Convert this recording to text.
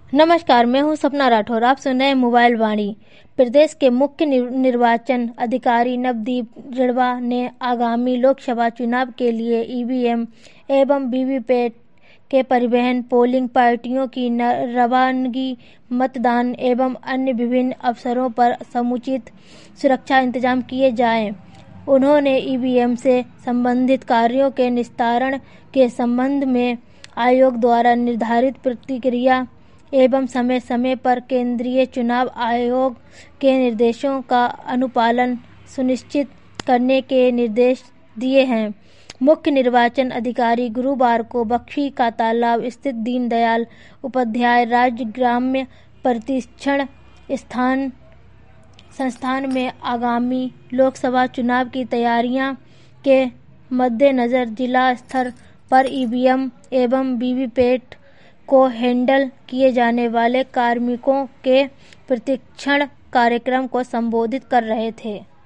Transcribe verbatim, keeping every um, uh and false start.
नमस्कार, मैं हूं सपना राठौर। आप सुन रहे हैं मोबाइल वाणी। प्रदेश के मुख्य निर्वाचन अधिकारी नवदीप रिढ़वा ने आगामी लोकसभा चुनाव के लिए ईवीएम एवं वीवीपैट के परिवहन, पोलिंग पार्टियों की रवानगी, मतदान एवं अन्य विभिन्न अवसरों पर समुचित सुरक्षा इंतजाम किए जाएं। उन्होंने ईवीएम से संबंधित कार्यों के निस्तारण के संबंध में आयोग द्वारा निर्धारित प्रक्रिया एवं समय समय पर केंद्रीय चुनाव आयोग के निर्देशों का अनुपालन सुनिश्चित करने के निर्देश दिए हैं। मुख्य निर्वाचन अधिकारी गुरुवार को बख्शी का तालाब स्थित दीनदयाल उपाध्याय राज्य ग्राम्य प्रशिक्षण स्थान संस्थान में आगामी लोकसभा चुनाव की तैयारियां के मद्देनजर जिला स्तर पर ईवीएम एवं वीवीपैट को हैंडल किए जाने वाले कार्मिकों के प्रशिक्षण कार्यक्रम को संबोधित कर रहे थे।